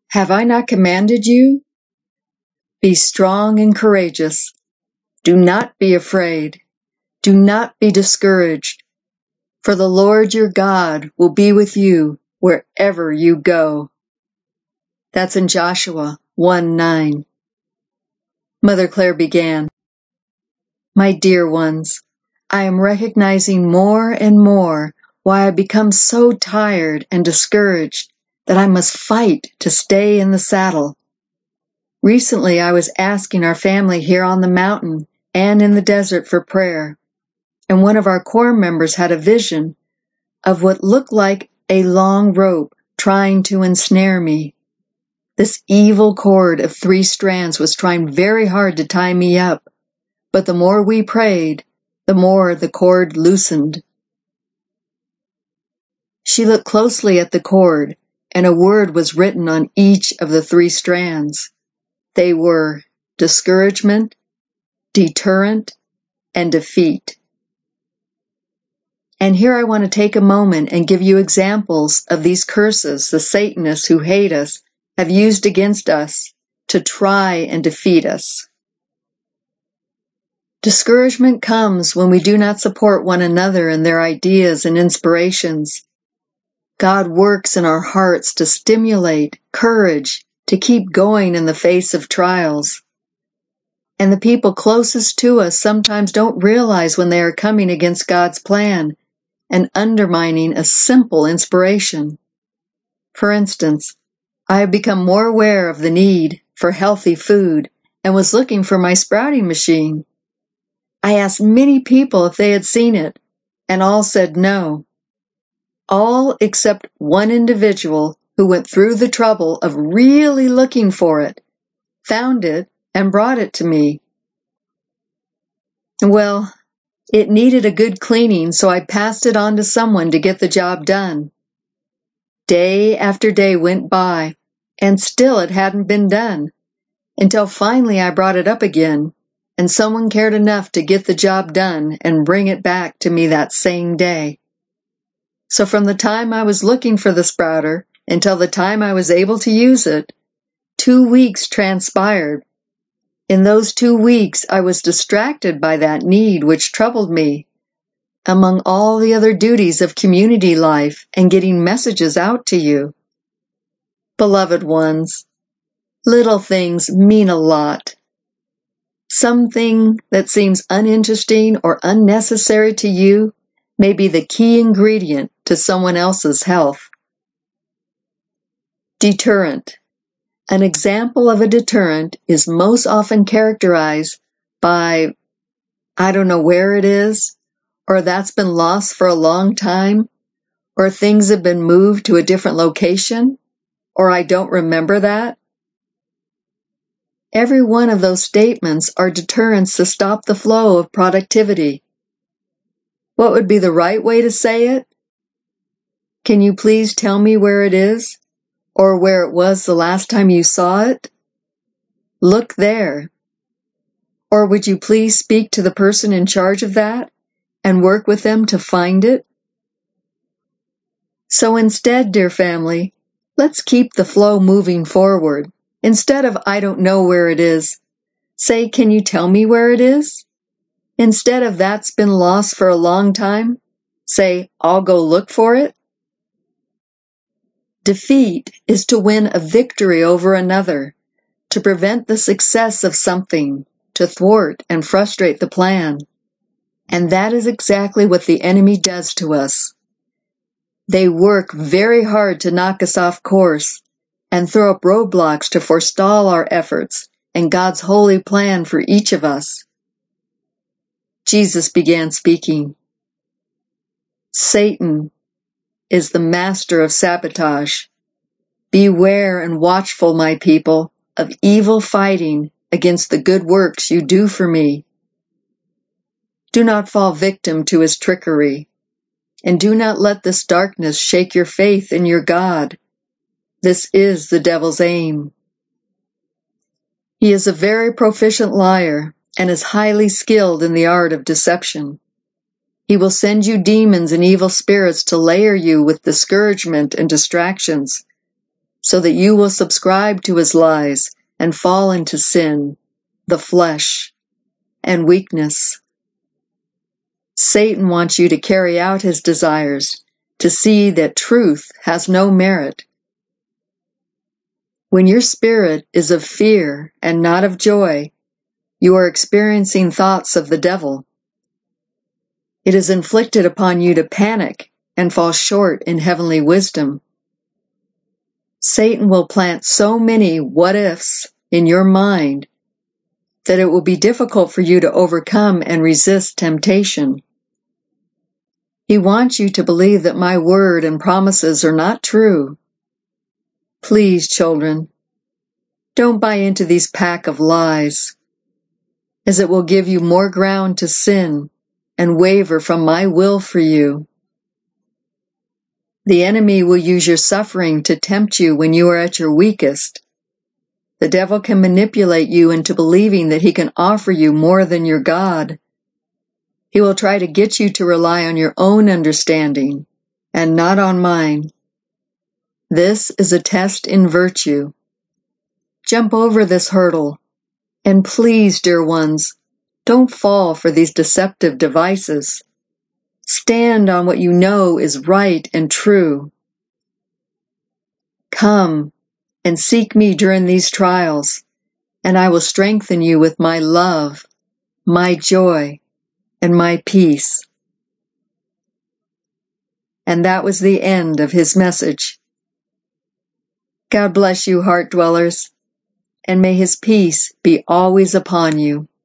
Have I not commanded you? Be strong and courageous. Do not be afraid. Do not be discouraged. For the Lord your God will be with you wherever you go. That's in Joshua 1:9. Mother Claire began, My dear ones, I am recognizing more and more why I become so tired and discouraged that I must fight to stay in the saddle. Recently, I was asking our family here on the mountain and in the desert for prayer, and one of our core members had a vision of what looked like a long rope trying to ensnare me. This evil cord of 3 strands was trying very hard to tie me up, but the more we prayed, the more the cord loosened. She looked closely at the cord, and a word was written on each of the 3 strands. They were discouragement, deterrent, and defeat. And here I want to take a moment and give you examples of these curses the Satanists who hate us have used against us to try and defeat us. Discouragement comes when we do not support one another in their ideas and inspirations. God works in our hearts to stimulate courage to keep going in the face of trials. And the people closest to us sometimes don't realize when they are coming against God's plan and undermining a simple inspiration. For instance, I have become more aware of the need for healthy food and was looking for my sprouting machine. I asked many people if they had seen it, and all said no. All except one individual who went through the trouble of really looking for it, found it, and brought it to me. Well, it needed a good cleaning, so I passed it on to someone to get the job done. Day after day went by, and still it hadn't been done, until finally I brought it up again, and someone cared enough to get the job done and bring it back to me that same day. So from the time I was looking for the sprouter until the time I was able to use it, 2 weeks transpired. In those 2 weeks, I was distracted by that need which troubled me, among all the other duties of community life and getting messages out to you. Beloved ones, little things mean a lot. Something that seems uninteresting or unnecessary to you may be the key ingredient to someone else's health. Deterrent. An example of a deterrent is most often characterized by, I don't know where it is, or that's been lost for a long time, or things have been moved to a different location, or I don't remember that. Every one of those statements are deterrents to stop the flow of productivity. What would be the right way to say it? Can you please tell me where it is, or where it was the last time you saw it? Look there. Or would you please speak to the person in charge of that and work with them to find it? So instead, dear family, let's keep the flow moving forward. Instead of I don't know where it is, say, can you tell me where it is? Instead of that's been lost for a long time, say, I'll go look for it. Defeat is to win a victory over another, to prevent the success of something, to thwart and frustrate the plan. And that is exactly what the enemy does to us. They work very hard to knock us off course and throw up roadblocks to forestall our efforts and God's holy plan for each of us. Jesus began speaking. Satan is the master of sabotage. Beware and watchful, my people, of evil fighting against the good works you do for me. Do not fall victim to his trickery, and do not let this darkness shake your faith in your God. This is the devil's aim. He is a very proficient liar and is highly skilled in the art of deception. He will send you demons and evil spirits to layer you with discouragement and distractions, so that you will subscribe to his lies and fall into sin, the flesh, and weakness. Satan wants you to carry out his desires, to see that truth has no merit. When your spirit is of fear and not of joy, you are experiencing thoughts of the devil. It is inflicted upon you to panic and fall short in heavenly wisdom. Satan will plant so many what-ifs in your mind that it will be difficult for you to overcome and resist temptation. He wants you to believe that my word and promises are not true. Please, children, don't buy into these pack of lies, as it will give you more ground to sin and waver from my will for you. The enemy will use your suffering to tempt you when you are at your weakest. The devil can manipulate you into believing that he can offer you more than your God. He will try to get you to rely on your own understanding and not on mine. This is a test in virtue. Jump over this hurdle, and please, dear ones, don't fall for these deceptive devices. Stand on what you know is right and true. Come and seek me during these trials, and I will strengthen you with my love, my joy, and my peace. And that was the end of his message. God bless you, heart dwellers, and may his peace be always upon you.